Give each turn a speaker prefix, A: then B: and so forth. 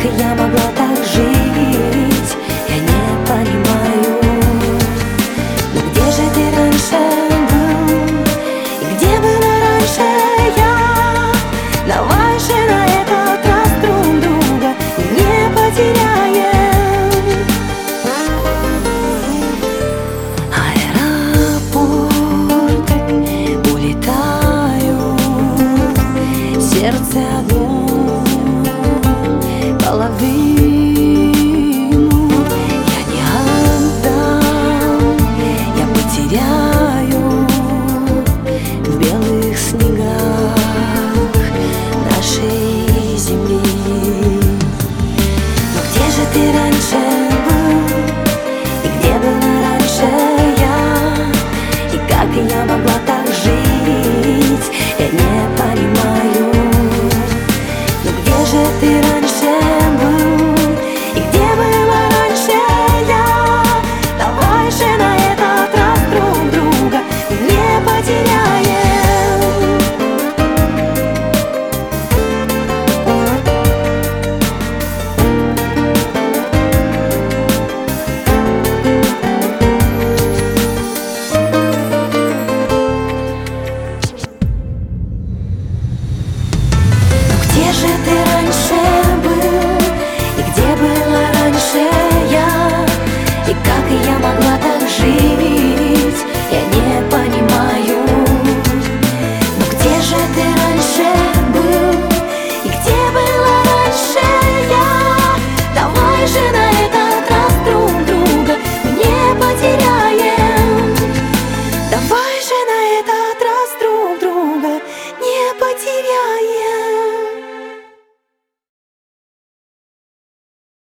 A: я могла так жить, я не понимаю. Но где же ты раньше был? И где была раньше я? Давай же на этот раз друг друга не потеряем. Аэропорт, улетаю, сердце одно, половину я не отдам, я потеряю в белых снегах нашей земли. Но где же ты раньше